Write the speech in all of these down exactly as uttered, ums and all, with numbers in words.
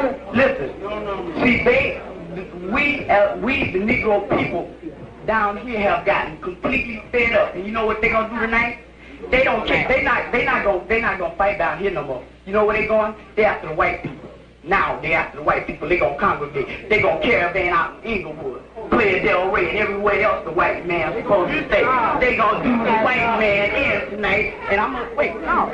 Listen, see, they, we, uh, we, the Negro people down here have gotten completely fed up. And you know what they gonna do tonight? They don't care. They not, they not gonna, they not gonna fight down here no more. You know where they going? They after the white people. Now they after the white people. They gonna congregate. They gonna caravan out in Inglewood, Playa del Rey, and everywhere else the white man's supposed to stay. They gonna do the white man in tonight. And I'm gonna wait. No.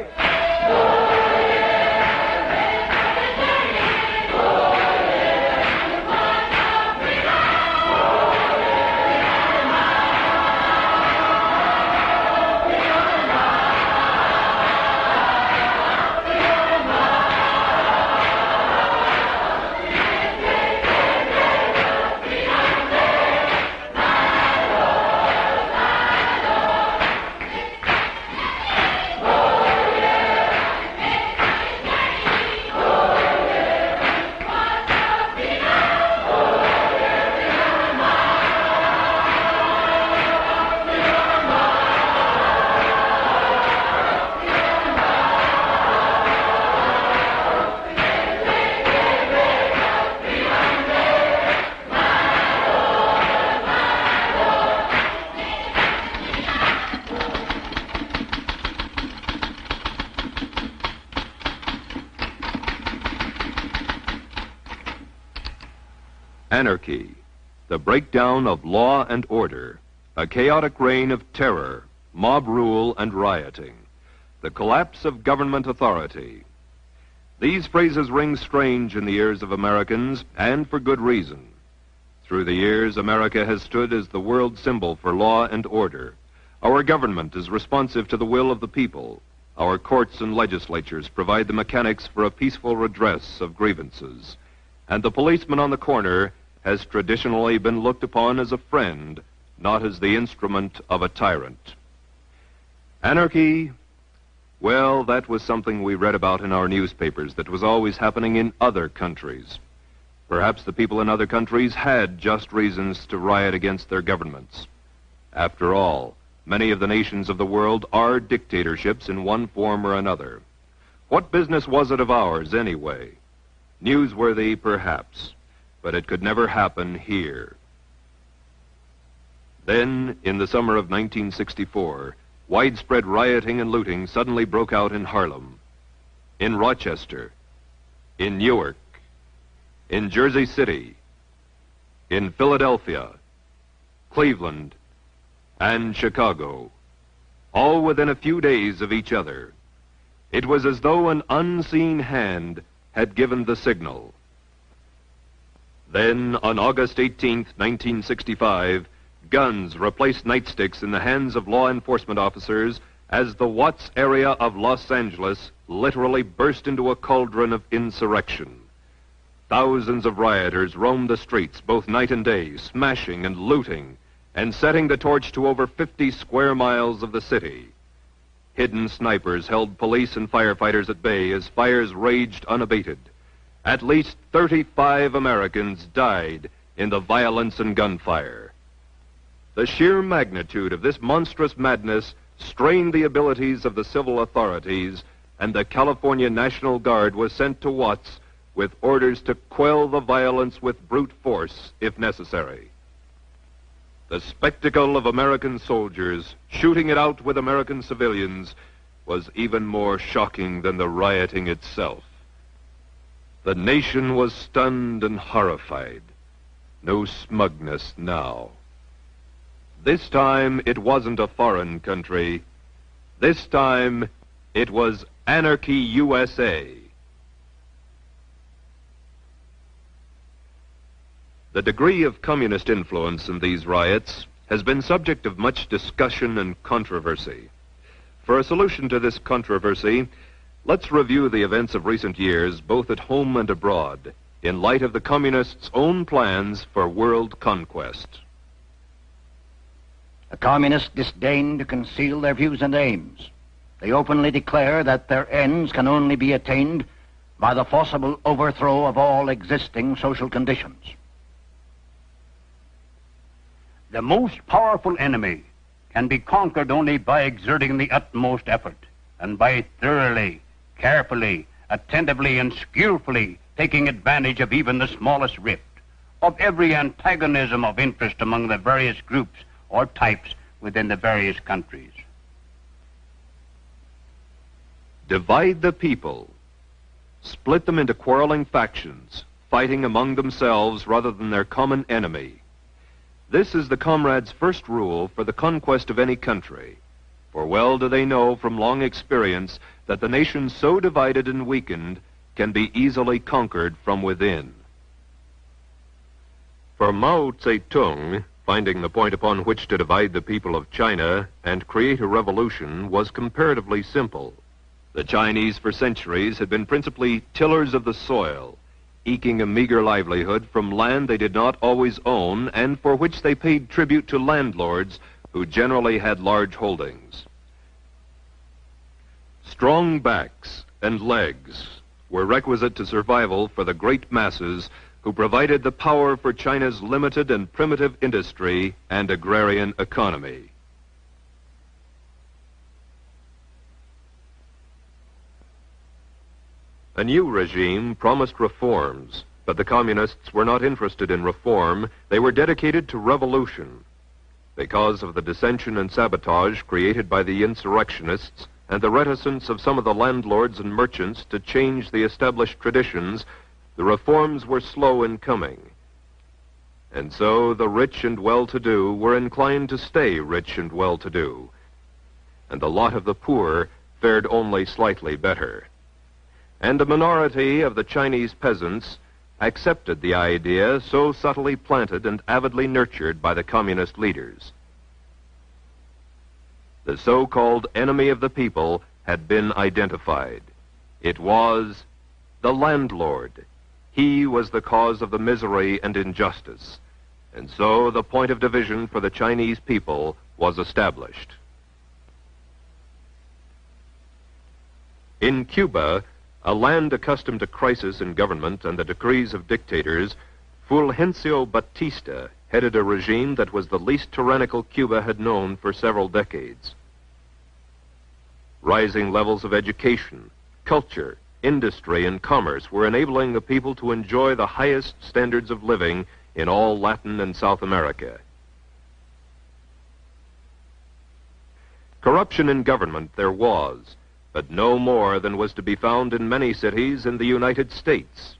Anarchy, the breakdown of law and order, a chaotic reign of terror, mob rule and rioting, the collapse of government authority. These phrases ring strange in the ears of Americans, and for good reason. Through the years, America has stood as the world symbol for law and order. Our government is responsive to the will of the people. Our courts and legislatures provide the mechanics for a peaceful redress of grievances. And the policeman on the corner has traditionally been looked upon as a friend, not as the instrument of a tyrant. Anarchy, well, that was something we read about in our newspapers that was always happening in other countries. Perhaps the people in other countries had just reasons to riot against their governments. After all, many of the nations of the world are dictatorships in one form or another. What business was it of ours, anyway? Newsworthy, perhaps, but it could never happen here. Then, in the summer of nineteen sixty-four, widespread rioting and looting suddenly broke out in Harlem, in Rochester, in Newark, in Jersey City, in Philadelphia, Cleveland, and Chicago, all within a few days of each other. It was as though an unseen hand had given the signal. Then, on August eighteenth, nineteen sixty-five, guns replaced nightsticks in the hands of law enforcement officers as the Watts area of Los Angeles literally burst into a cauldron of insurrection. Thousands of rioters roamed the streets both night and day, smashing and looting, and setting the torch to over fifty square miles of the city. Hidden snipers held police and firefighters at bay as fires raged unabated. At least thirty-five Americans died in the violence and gunfire. The sheer magnitude of this monstrous madness strained the abilities of the civil authorities, and the California National Guard was sent to Watts with orders to quell the violence with brute force if necessary. The spectacle of American soldiers shooting it out with American civilians was even more shocking than the rioting itself. The nation was stunned and horrified. No smugness now. This time it wasn't a foreign country. This time it was Anarchy U S A. The degree of communist influence in these riots has been subject of much discussion and controversy. For a solution to this controversy, let's review the events of recent years, both at home and abroad, in light of the communists' own plans for world conquest. The communists disdain to conceal their views and aims. They openly declare that their ends can only be attained by the forcible overthrow of all existing social conditions. The most powerful enemy can be conquered only by exerting the utmost effort and by thoroughly, carefully, attentively, and skillfully taking advantage of even the smallest rift, of every antagonism of interest among the various groups or types within the various countries. Divide the people. Split them into quarreling factions, fighting among themselves rather than their common enemy. This is the comrades' first rule for the conquest of any country, for well do they know from long experience that the nation so divided and weakened can be easily conquered from within. For Mao Zedong, finding the point upon which to divide the people of China and create a revolution was comparatively simple. The Chinese for centuries had been principally tillers of the soil, eking a meager livelihood from land they did not always own and for which they paid tribute to landlords who generally had large holdings. Strong backs and legs were requisite to survival for the great masses who provided the power for China's limited and primitive industry and agrarian economy. A new regime promised reforms, but the communists were not interested in reform. They were dedicated to revolution. Because of the dissension and sabotage created by the insurrectionists and the reticence of some of the landlords and merchants to change the established traditions, the reforms were slow in coming. And so the rich and well-to-do were inclined to stay rich and well-to-do, and the lot of the poor fared only slightly better. And a minority of the Chinese peasants accepted the idea so subtly planted and avidly nurtured by the communist leaders. The so-called enemy of the people had been identified. It was the landlord. He was the cause of the misery and injustice. And so the point of division for the Chinese people was established. In Cuba, a land accustomed to crisis in government and the decrees of dictators, Fulgencio Batista headed a regime that was the least tyrannical Cuba had known for several decades. Rising levels of education, culture, industry, and commerce were enabling the people to enjoy the highest standards of living in all Latin and South America. Corruption in government there was, but no more than was to be found in many cities in the United States.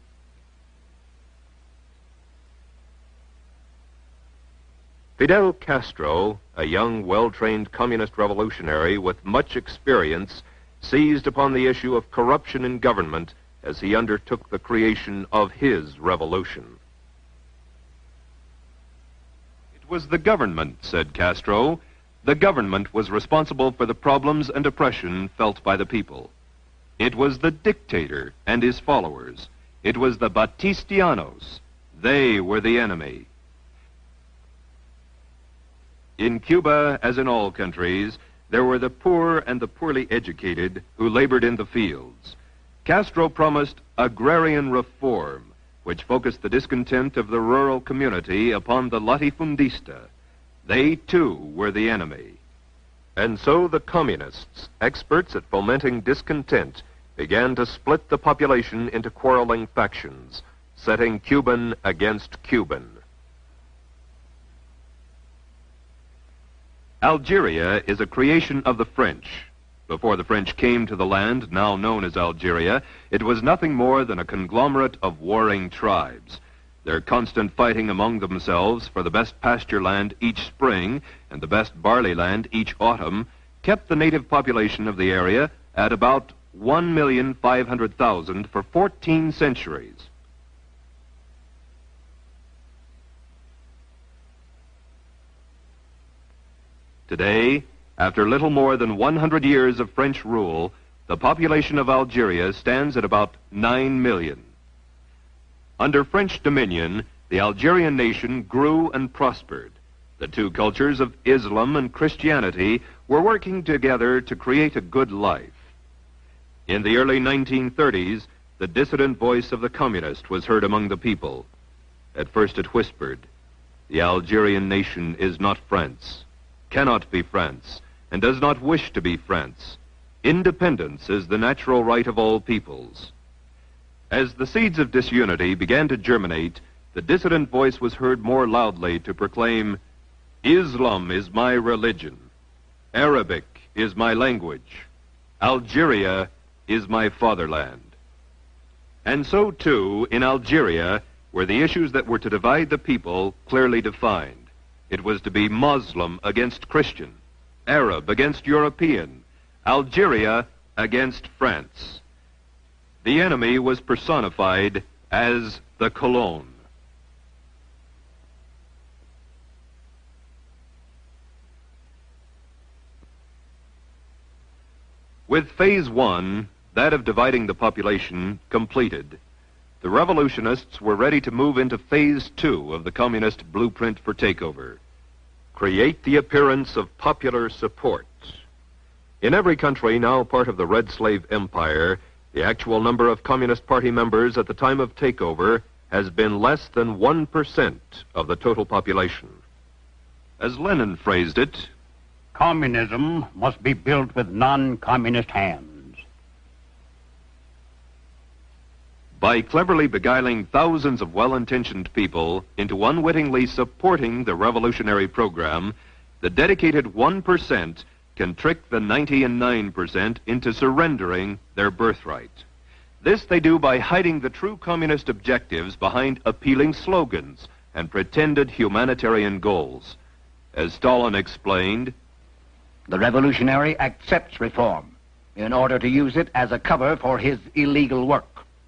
Fidel Castro, a young, well-trained communist revolutionary with much experience, seized upon the issue of corruption in government as he undertook the creation of his revolution. It was the government, said Castro. The government was responsible for the problems and oppression felt by the people. It was the dictator and his followers. It was the Batistianos. They were the enemy. In Cuba, as in all countries, there were the poor and the poorly educated who labored in the fields. Castro promised agrarian reform, which focused the discontent of the rural community upon the latifundista. They, too, were the enemy. And so the communists, experts at fomenting discontent, began to split the population into quarreling factions, setting Cuban against Cuban. Algeria is a creation of the French. Before the French came to the land now known as Algeria, it was nothing more than a conglomerate of warring tribes. Their constant fighting among themselves for the best pasture land each spring and the best barley land each autumn kept the native population of the area at about one million five hundred thousand for fourteen centuries. Today, after little more than one hundred years of French rule, the population of Algeria stands at about nine million. Under French dominion, the Algerian nation grew and prospered. The two cultures of Islam and Christianity were working together to create a good life. In the early nineteen thirties, the dissident voice of the communist was heard among the people. At first it whispered, "The Algerian nation is not France, cannot be France, and does not wish to be France. Independence is the natural right of all peoples." As the seeds of disunity began to germinate, the dissident voice was heard more loudly to proclaim, Islam is my religion, Arabic is my language, Algeria is my fatherland. And so, too, in Algeria, were the issues that were to divide the people clearly defined. It was to be Muslim against Christian, Arab against European, Algeria against France. The enemy was personified as the Colon. With phase one, that of dividing the population, completed, the revolutionists were ready to move into phase two of the communist blueprint for takeover. Create the appearance of popular support. In every country now part of the Red Slave Empire, the actual number of Communist Party members at the time of takeover has been less than one percent of the total population. As Lenin phrased it, communism must be built with non-communist hands. By cleverly beguiling thousands of well-intentioned people into unwittingly supporting the revolutionary program, the dedicated one percent can trick the ninety-nine percent into surrendering their birthright. This they do by hiding the true communist objectives behind appealing slogans and pretended humanitarian goals. As Stalin explained, the revolutionary accepts reform in order to use it as a cover for his illegal work.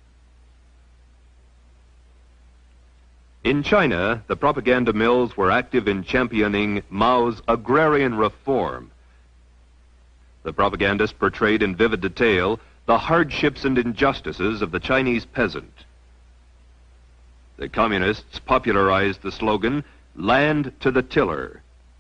In China, the propaganda mills were active in championing Mao's agrarian reform. The propagandists portrayed in vivid detail the hardships and injustices of the Chinese peasant. The communists popularized the slogan, "Land to the tiller."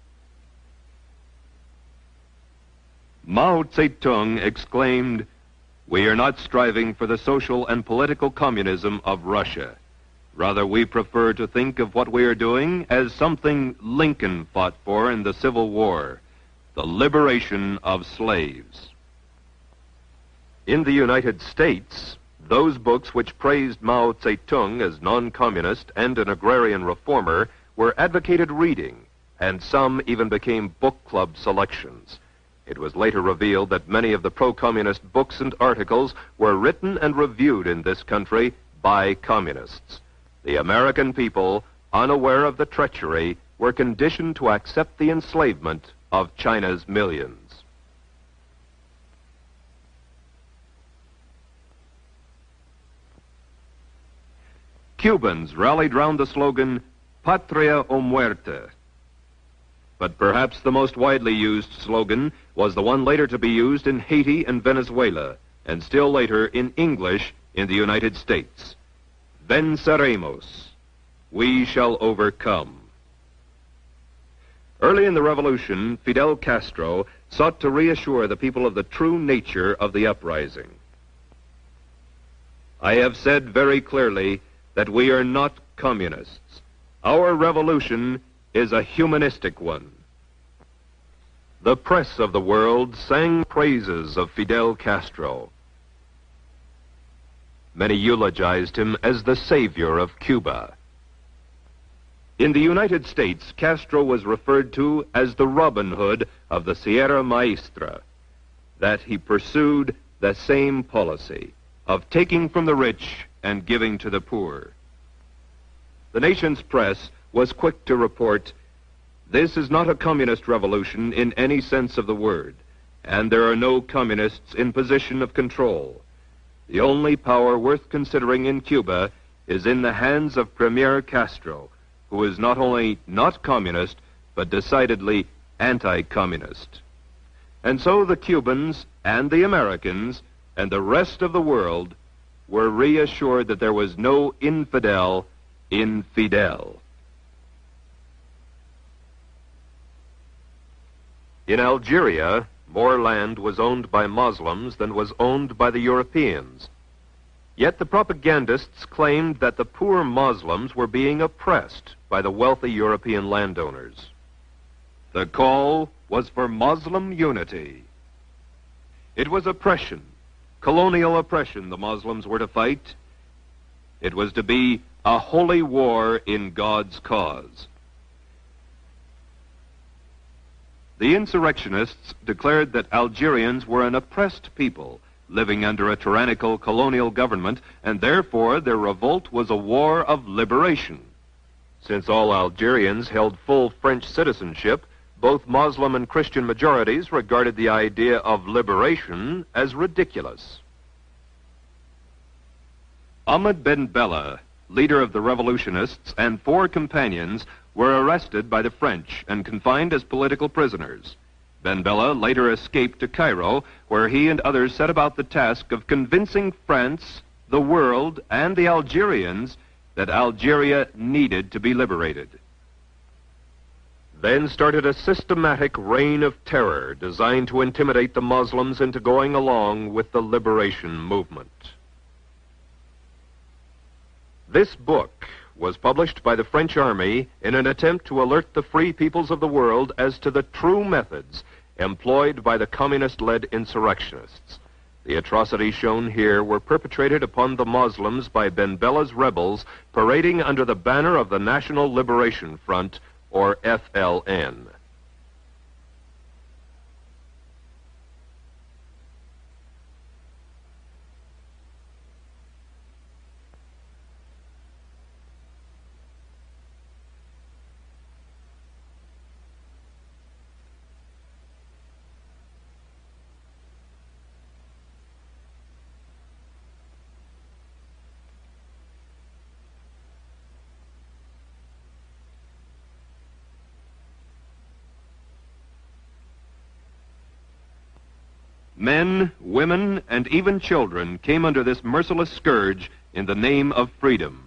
Mao Zedong exclaimed, "We are not striving for the social and political communism of Russia. Rather, we prefer to think of what we are doing as something Lincoln fought for in the Civil War, the liberation of slaves." In the United States, those books which praised Mao Zedong as non-communist and an agrarian reformer were advocated reading, and some even became book club selections. It was later revealed that many of the pro-communist books and articles were written and reviewed in this country by communists. The American people, unaware of the treachery, were conditioned to accept the enslavement of China's millions. Cubans rallied round the slogan, "Patria o muerte." But perhaps the most widely used slogan was the one later to be used in Haiti and Venezuela, and still later in English in the United States. Venceremos. We shall overcome. Early in the revolution, Fidel Castro sought to reassure the people of the true nature of the uprising. I have said very clearly that we are not communists. Our revolution is a humanistic one. The press of the world sang praises of Fidel Castro. Many eulogized him as the savior of Cuba. In the United States, Castro was referred to as the Robin Hood of the Sierra Maestra, that he pursued the same policy of taking from the rich and giving to the poor. The nation's press was quick to report, "This is not a communist revolution in any sense of the word, and there are no communists in position of control. The only power worth considering in Cuba is in the hands of Premier Castro, who is not only not communist, but decidedly anti-communist." And so the Cubans and the Americans and the rest of the world were reassured that there was no infidel in Fidel. In Algeria, more land was owned by Muslims than was owned by the Europeans. Yet the propagandists claimed that the poor Muslims were being oppressed by the wealthy European landowners. The call was for Muslim unity. It was oppression, colonial oppression the Muslims were to fight, It was to be a holy war in God's cause. The insurrectionists declared that Algerians were an oppressed people living under a tyrannical colonial government, and therefore their revolt was a war of liberation. Since all Algerians held full French citizenship, both Muslim and Christian majorities regarded the idea of liberation as ridiculous. Ahmed Ben Bella, leader of the revolutionists, and four companions were arrested by the French and confined as political prisoners. Ben Bella later escaped to Cairo, where he and others set about the task of convincing France, the world, and the Algerians that Algeria needed to be liberated. Then started a systematic reign of terror designed to intimidate the Muslims into going along with the liberation movement. This book was published by the French army in an attempt to alert the free peoples of the world as to the true methods employed by the communist-led insurrectionists. The atrocities shown here were perpetrated upon the Muslims by Ben Bella's rebels parading under the banner of the National Liberation Front, or F L N. Men, women, and even children came under this merciless scourge in the name of freedom.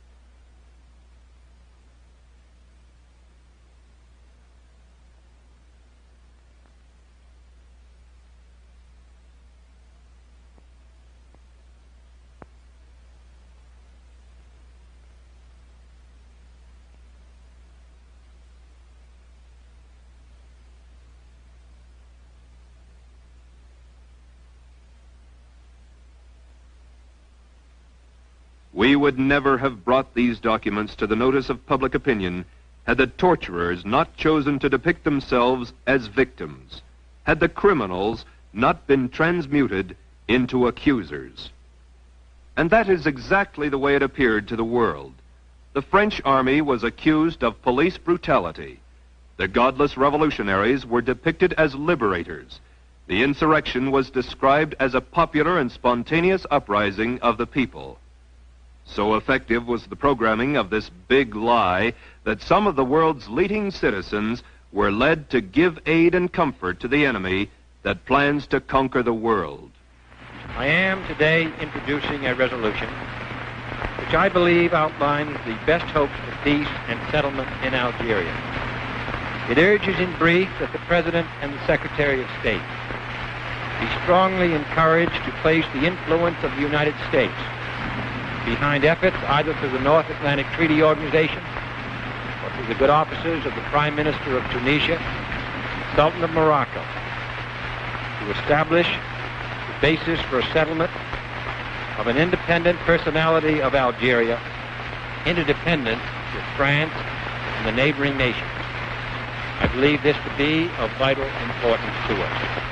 We would never have brought these documents to the notice of public opinion had the torturers not chosen to depict themselves as victims, had the criminals not been transmuted into accusers. And that is exactly the way it appeared to the world. The French army was accused of police brutality. The godless revolutionaries were depicted as liberators. The insurrection was described as a popular and spontaneous uprising of the people. So effective was the programming of this big lie that some of the world's leading citizens were led to give aid and comfort to the enemy that plans to conquer the world. I am today introducing a resolution which I believe outlines the best hopes for peace and settlement in Algeria. It urges in brief that the President and the Secretary of State be strongly encouraged to place the influence of the United States behind efforts either through the North Atlantic Treaty Organization or through the good offices of the Prime Minister of Tunisia, Sultan of Morocco, to establish the basis for a settlement of an independent personality of Algeria, interdependent with France and the neighboring nations. I believe this to be of vital importance to us.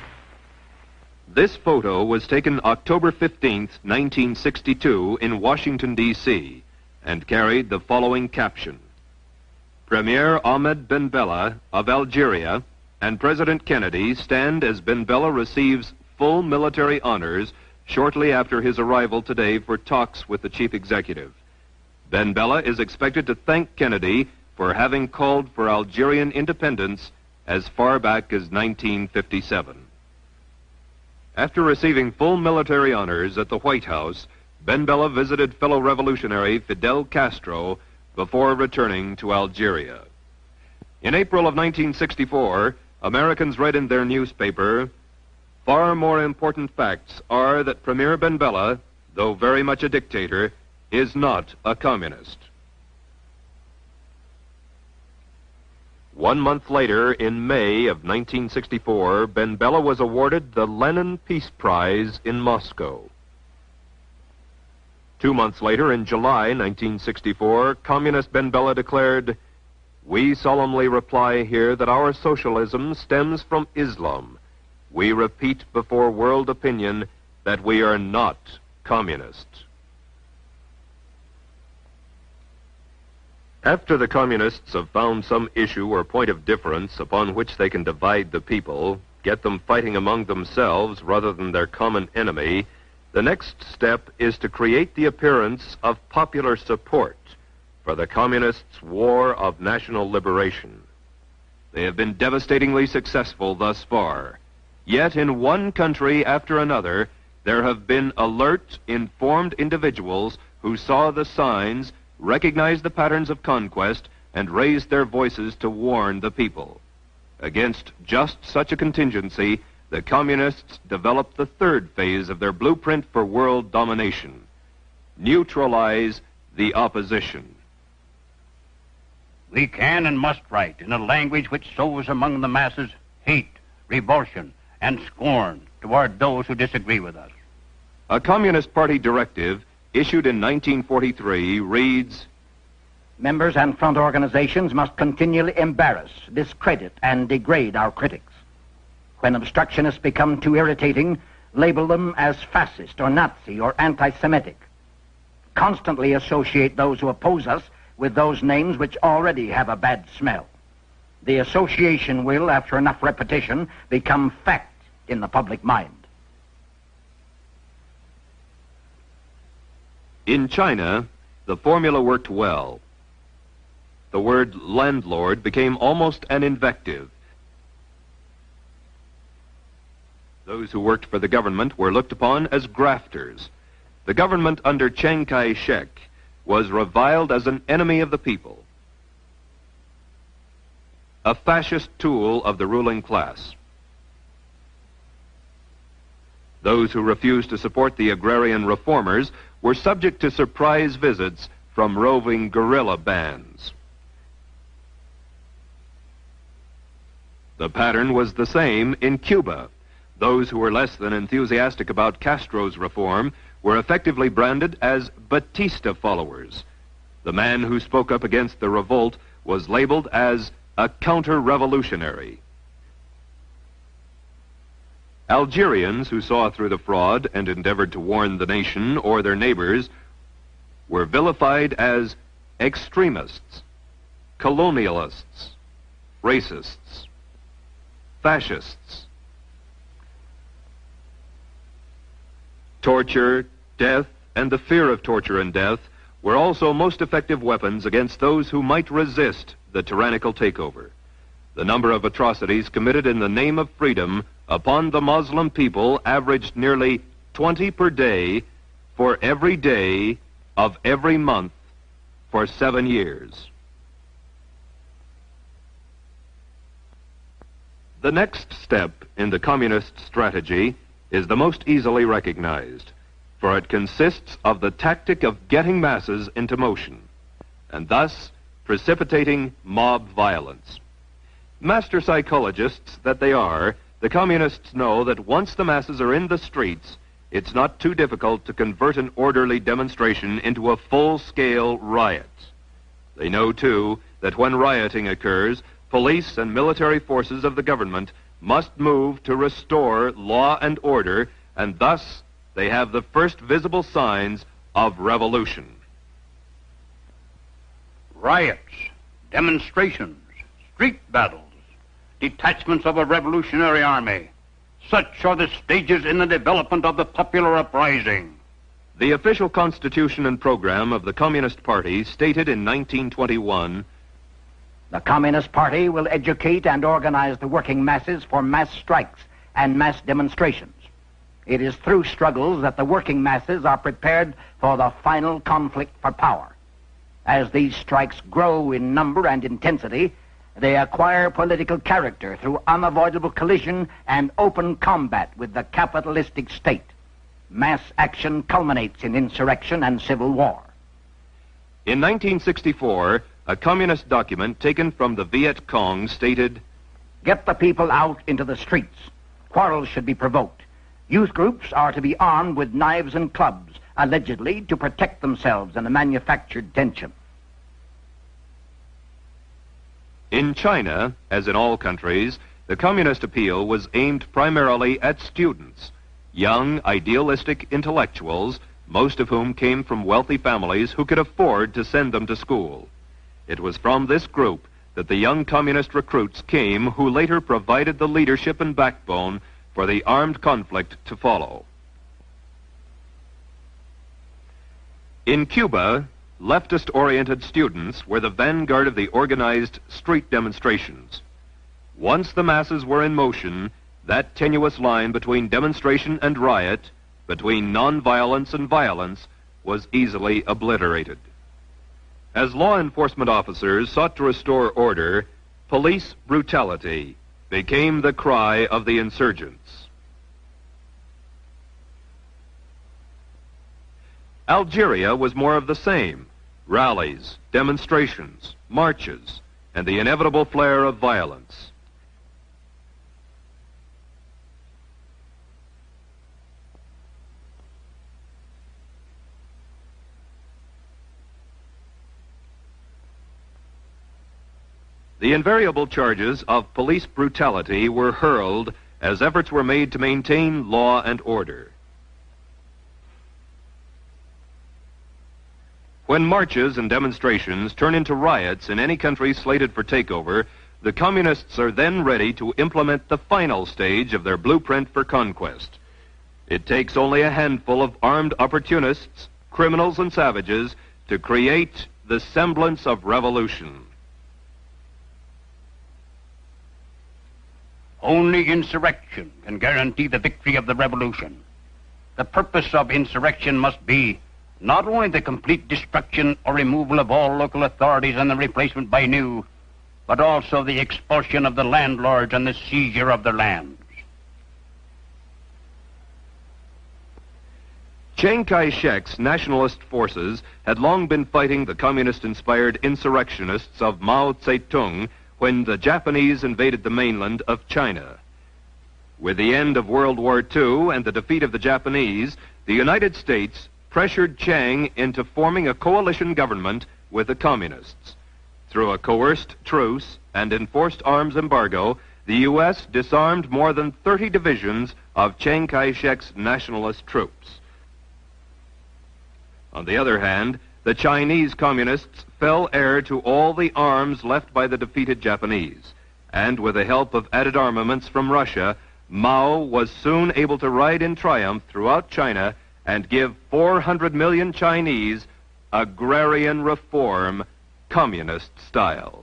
This photo was taken October fifteenth, nineteen sixty-two in Washington, D C and carried the following caption: Premier Ahmed Ben Bella of Algeria and President Kennedy stand as Ben Bella receives full military honors shortly after his arrival today for talks with the chief executive. Ben Bella is expected to thank Kennedy for having called for Algerian independence as far back as nineteen fifty-seven. After receiving full military honors at the White House, Ben Bella visited fellow revolutionary Fidel Castro before returning to Algeria. In April of nineteen sixty-four, Americans read in their newspaper, "Far more important facts are that Premier Ben Bella, though very much a dictator, is not a communist." One month later, in May of nineteen sixty-four, Ben Bella was awarded the Lenin Peace Prize in Moscow. Two months later, in July nineteen sixty-four, Communist Ben Bella declared, "We solemnly reply here that our socialism stems from Islam. We repeat before world opinion that we are not communist." After the communists have found some issue or point of difference upon which they can divide the people, get them fighting among themselves rather than their common enemy, the next step is to create the appearance of popular support for the communists' war of national liberation. They have been devastatingly successful thus far. Yet in one country after another, there have been alert, informed individuals who saw the signs, recognized the patterns of conquest, and raised their voices to warn the people. Against just such a contingency, the communists developed the third phase of their blueprint for world domination: neutralize the opposition. We can and must write in a language which sows among the masses hate, revulsion, and scorn toward those who disagree with us. A Communist Party directive issued in nineteen forty-three reads, Members and front organizations must continually embarrass, discredit, and degrade our critics. When obstructionists become too irritating, label them as fascist or Nazi or anti-Semitic. Constantly associate those who oppose us with those names which already have a bad smell. The association will, after enough repetition, become fact in the public mind. In China, the formula worked well. The word landlord became almost an invective. Those who worked for the government were looked upon as grafters. The government under Chiang Kai-shek was reviled as an enemy of the people, a fascist tool of the ruling class. Those who refused to support the agrarian reformers were subject to surprise visits from roving guerrilla bands. The pattern was the same in Cuba. Those who were less than enthusiastic about Castro's reform were effectively branded as Batista followers. The man who spoke up against the revolt was labeled as a counter-revolutionary. Algerians who saw through the fraud and endeavored to warn the nation or their neighbors were vilified as extremists, colonialists, racists, fascists. Torture, death, and the fear of torture and death were also most effective weapons against those who might resist the tyrannical takeover. The number of atrocities committed in the name of freedom upon the Muslim people averaged nearly twenty per day for every day of every month for seven years. The next step in the communist strategy is the most easily recognized, for it consists of the tactic of getting masses into motion, and thus precipitating mob violence. Master psychologists that they are, the communists know that once the masses are in the streets, it's not too difficult to convert an orderly demonstration into a full-scale riot. They know, too, that when rioting occurs, police and military forces of the government must move to restore law and order, and thus they have the first visible signs of revolution. Riots, demonstrations, street battles, detachments of a revolutionary army. Such are the stages in the development of the popular uprising. The official constitution and program of the Communist Party stated in nineteen twenty-one, The Communist Party will educate and organize the working masses for mass strikes and mass demonstrations. It is through struggles that the working masses are prepared for the final conflict for power. As these strikes grow in number and intensity, they acquire political character through unavoidable collision and open combat with the capitalistic state. Mass action culminates in insurrection and civil war. In nineteen sixty-four, a communist document taken from the Viet Cong stated, Get the people out into the streets. Quarrels should be provoked. Youth groups are to be armed with knives and clubs, allegedly to protect themselves in a manufactured tension. In China, as in all countries, the communist appeal was aimed primarily at students, young, idealistic intellectuals, most of whom came from wealthy families who could afford to send them to school. It was from this group that the young communist recruits came who later provided the leadership and backbone for the armed conflict to follow. In Cuba, leftist-oriented students were the vanguard of the organized street demonstrations. Once the masses were in motion, that tenuous line between demonstration and riot, between nonviolence and violence, was easily obliterated. As law enforcement officers sought to restore order, police brutality became the cry of the insurgents. Algeria was more of the same: rallies, demonstrations, marches, and the inevitable flare of violence. The invariable charges of police brutality were hurled as efforts were made to maintain law and order. When marches and demonstrations turn into riots in any country slated for takeover, the communists are then ready to implement the final stage of their blueprint for conquest. It takes only a handful of armed opportunists, criminals, and savages to create the semblance of revolution. Only insurrection can guarantee the victory of the revolution. The purpose of insurrection must be not only the complete destruction or removal of all local authorities and the replacement by new, but also the expulsion of the landlords and the seizure of their lands. Chiang Kai-shek's nationalist forces had long been fighting the communist-inspired insurrectionists of Mao Zedong when the Japanese invaded the mainland of China. With the end of World War Two and the defeat of the Japanese, the United States pressured Chiang into forming a coalition government with the communists. Through a coerced truce and enforced arms embargo, the U S disarmed more than thirty divisions of Chiang Kai-shek's nationalist troops. On the other hand, the Chinese communists fell heir to all the arms left by the defeated Japanese, and with the help of added armaments from Russia, Mao was soon able to ride in triumph throughout China and give four hundred million Chinese agrarian reform, communist style.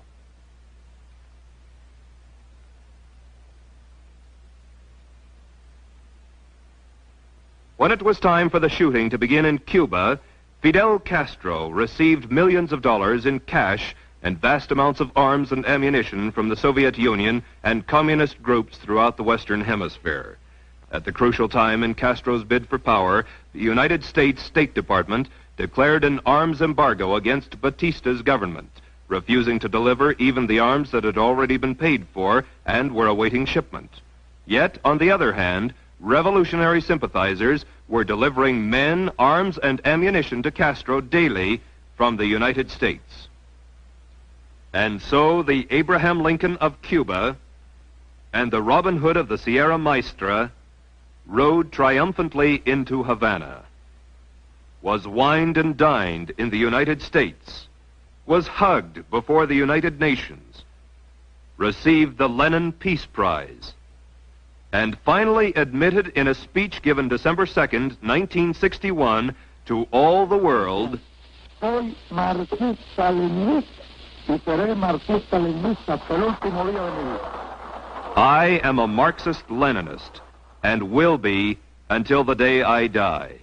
When it was time for the shooting to begin in Cuba, Fidel Castro received millions of dollars in cash and vast amounts of arms and ammunition from the Soviet Union and communist groups throughout the Western Hemisphere. At the crucial time in Castro's bid for power, the United States State Department declared an arms embargo against Batista's government, refusing to deliver even the arms that had already been paid for and were awaiting shipment. Yet, on the other hand, revolutionary sympathizers were delivering men, arms, and ammunition to Castro daily from the United States. And so the Abraham Lincoln of Cuba and the Robin Hood of the Sierra Maestra rode triumphantly into Havana, was wined and dined in the United States, was hugged before the United Nations, received the Lenin Peace Prize, and finally admitted in a speech given December second, nineteen sixty-one, to all the world, Soy marxista-leninista y seré marxista-leninista hasta el último día de mi vida. I am a Marxist-Leninist and will be until the day I die.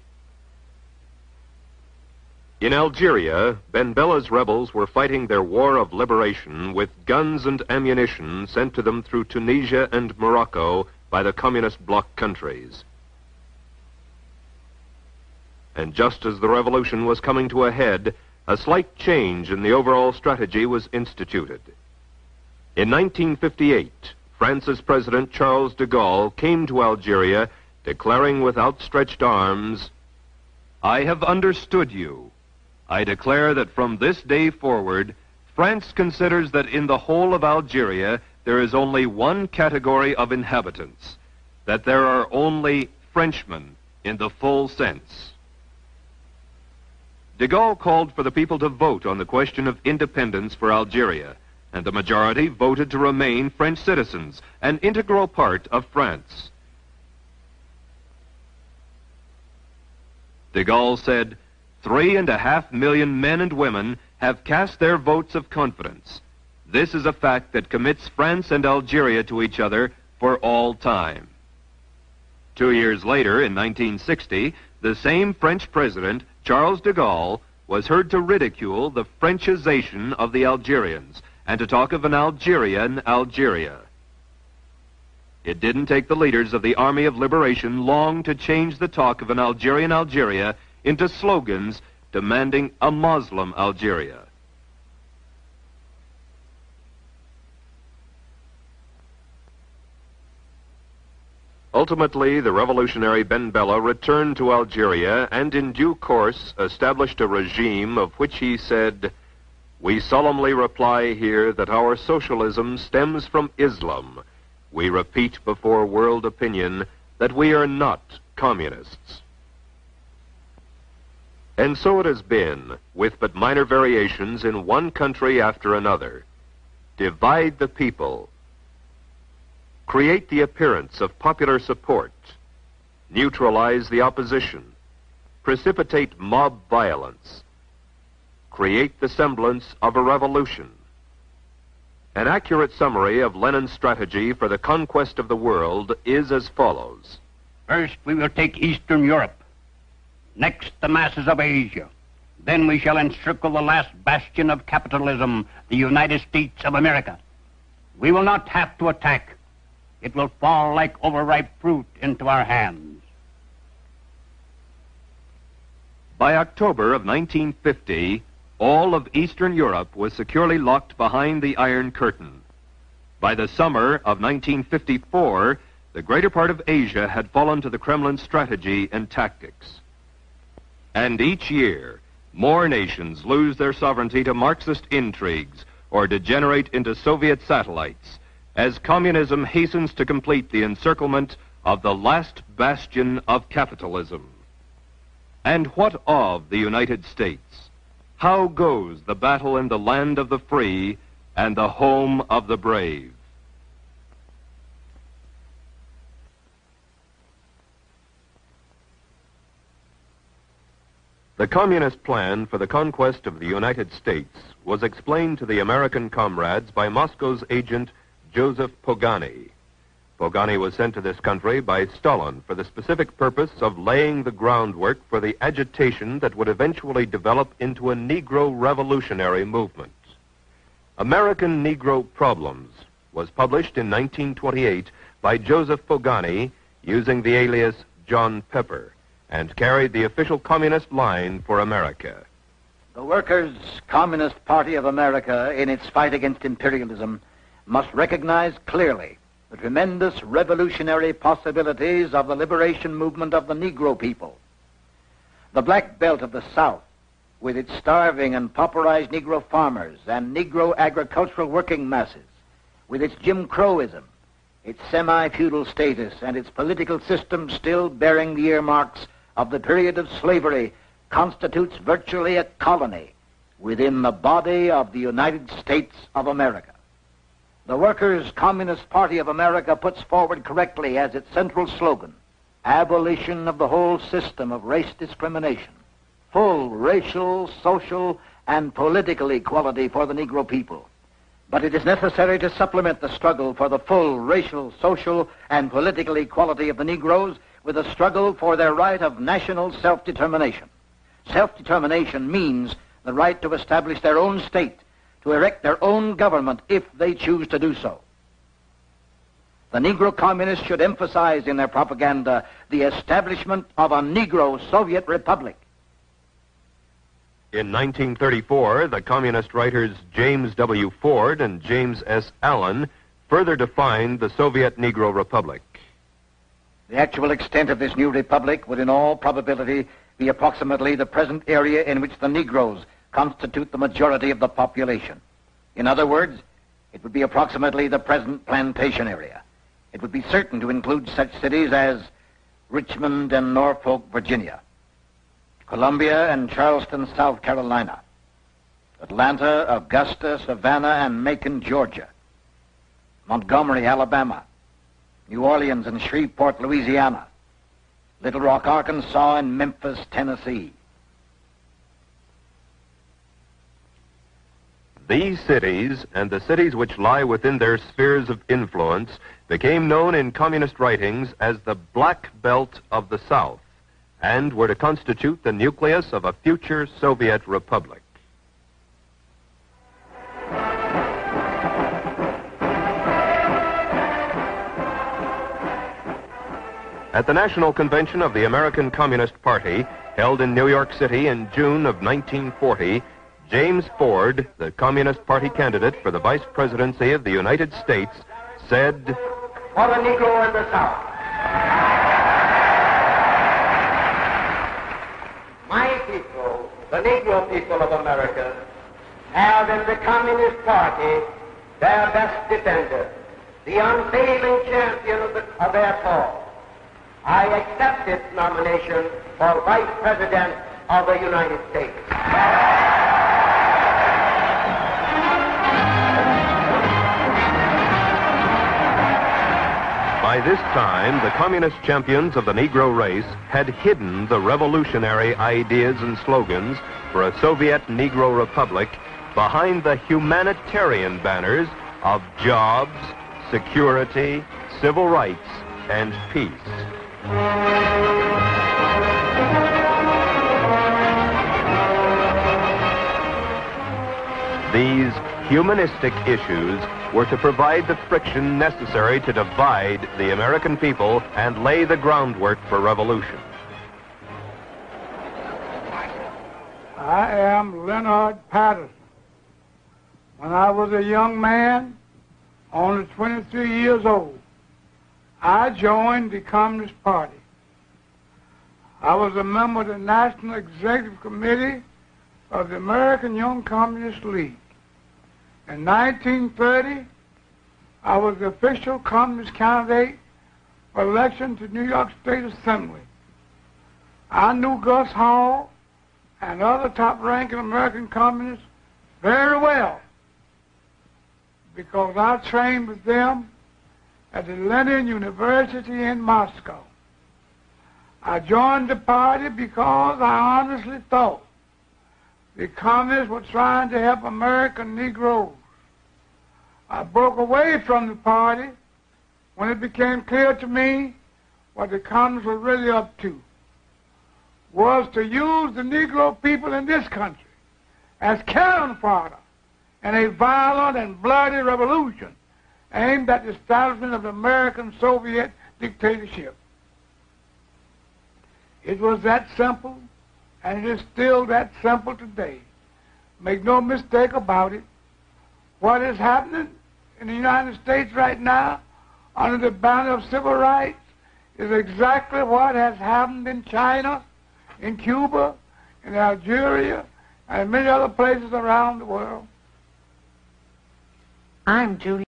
In Algeria, Ben Bella's rebels were fighting their war of liberation with guns and ammunition sent to them through Tunisia and Morocco by the communist bloc countries. And just as the revolution was coming to a head, a slight change in the overall strategy was instituted. In nineteen fifty-eight, France's President Charles de Gaulle came to Algeria, declaring with outstretched arms, I have understood you. I declare that from this day forward, France considers that in the whole of Algeria there is only one category of inhabitants, that there are only Frenchmen in the full sense. De Gaulle called for the people to vote on the question of independence for Algeria, and the majority voted to remain French citizens, an integral part of France. De Gaulle said, Three and a half million men and women have cast their votes of confidence. This is a fact that commits France and Algeria to each other for all time. Two years later, in nineteen sixty, the same French president, Charles de Gaulle, was heard to ridicule the Frenchization of the Algerians and to talk of an Algerian Algeria. It didn't take the leaders of the Army of Liberation long to change the talk of an Algerian Algeria into slogans demanding a Muslim Algeria. Ultimately, the revolutionary Ben Bella returned to Algeria and in due course established a regime of which he said, "We solemnly reply here that our socialism stems from Islam. We repeat before world opinion that we are not communists." And so it has been, with but minor variations in one country after another. Divide the people. Create the appearance of popular support. Neutralize the opposition. Precipitate mob violence. Create the semblance of a revolution. An accurate summary of Lenin's strategy for the conquest of the world is as follows. First, we will take Eastern Europe. Next, the masses of Asia. Then we shall encircle the last bastion of capitalism, the United States of America. We will not have to attack. It will fall like overripe fruit into our hands. By October of nineteen fifty, all of Eastern Europe was securely locked behind the Iron Curtain. By the summer of nineteen fifty-four, the greater part of Asia had fallen to the Kremlin's strategy and tactics. And each year, more nations lose their sovereignty to Marxist intrigues or degenerate into Soviet satellites as communism hastens to complete the encirclement of the last bastion of capitalism. And what of the United States? How goes the battle in the land of the free and the home of the brave? The communist plan for the conquest of the United States was explained to the American comrades by Moscow's agent, Joseph Pogany. Pogany was sent to this country by Stalin for the specific purpose of laying the groundwork for the agitation that would eventually develop into a Negro revolutionary movement. American Negro Problems was published in nineteen twenty-eight by Joseph Pogany using the alias John Pepper, and carried the official communist line for America. The Workers' Communist Party of America, in its fight against imperialism, must recognize clearly the tremendous revolutionary possibilities of the liberation movement of the Negro people. The Black Belt of the South, with its starving and pauperized Negro farmers and Negro agricultural working masses, with its Jim Crowism, its semi-feudal status, and its political system still bearing the earmarks of the period of slavery, constitutes virtually a colony within the body of the United States of America. The Workers' Communist Party of America puts forward correctly as its central slogan, abolition of the whole system of race discrimination, full racial, social, and political equality for the Negro people. But it is necessary to supplement the struggle for the full racial, social, and political equality of the Negroes with a struggle for their right of national self-determination. Self-determination means the right to establish their own state, to erect their own government if they choose to do so. The Negro communists should emphasize in their propaganda the establishment of a Negro Soviet Republic. In nineteen thirty-four, the communist writers James W. Ford and James S. Allen further defined the Soviet Negro Republic. The actual extent of this new republic would in all probability be approximately the present area in which the Negroes constitute the majority of the population. In other words, it would be approximately the present plantation area. It would be certain to include such cities as Richmond and Norfolk, Virginia, Columbia and Charleston, South Carolina, Atlanta, Augusta, Savannah, and Macon, Georgia, Montgomery, Alabama, New Orleans and Shreveport, Louisiana, Little Rock, Arkansas, and Memphis, Tennessee. These cities, and the cities which lie within their spheres of influence, became known in communist writings as the Black Belt of the South, and were to constitute the nucleus of a future Soviet republic. At the National Convention of the American Communist Party, held in New York City in June of nineteen forty, James Ford, the Communist Party candidate for the Vice Presidency of the United States, said, "For the Negro in the South, my people, the Negro people of America, have in the Communist Party their best defender, the unfailing champion of, the, of their cause. I accept this nomination for Vice President of the United States." By this time, the communist champions of the Negro race had hidden the revolutionary ideas and slogans for a Soviet Negro Republic behind the humanitarian banners of jobs, security, civil rights, and peace. These humanistic issues were to provide the friction necessary to divide the American people and lay the groundwork for revolution. I am Leonard Patterson. When I was a young man, only twenty-three years old, I joined the Communist Party. I was a member of the National Executive Committee of the American Young Communist League. In nineteen thirty, I was the official communist candidate for election to New York State Assembly. I knew Gus Hall and other top-ranking American communists very well because I trained with them at the Lenin University in Moscow. I joined the party because I honestly thought the communists were trying to help American Negroes. I broke away from the party when it became clear to me what the communists were really up to was to use the Negro people in this country as cannon fodder in a violent and bloody revolution aimed at the establishment of American Soviet dictatorship. It was that simple, and it is still that simple today. Make no mistake about it. What is happening in the United States right now under the banner of civil rights is exactly what has happened in China, in Cuba, in Algeria, and many other places around the world. I'm Julie.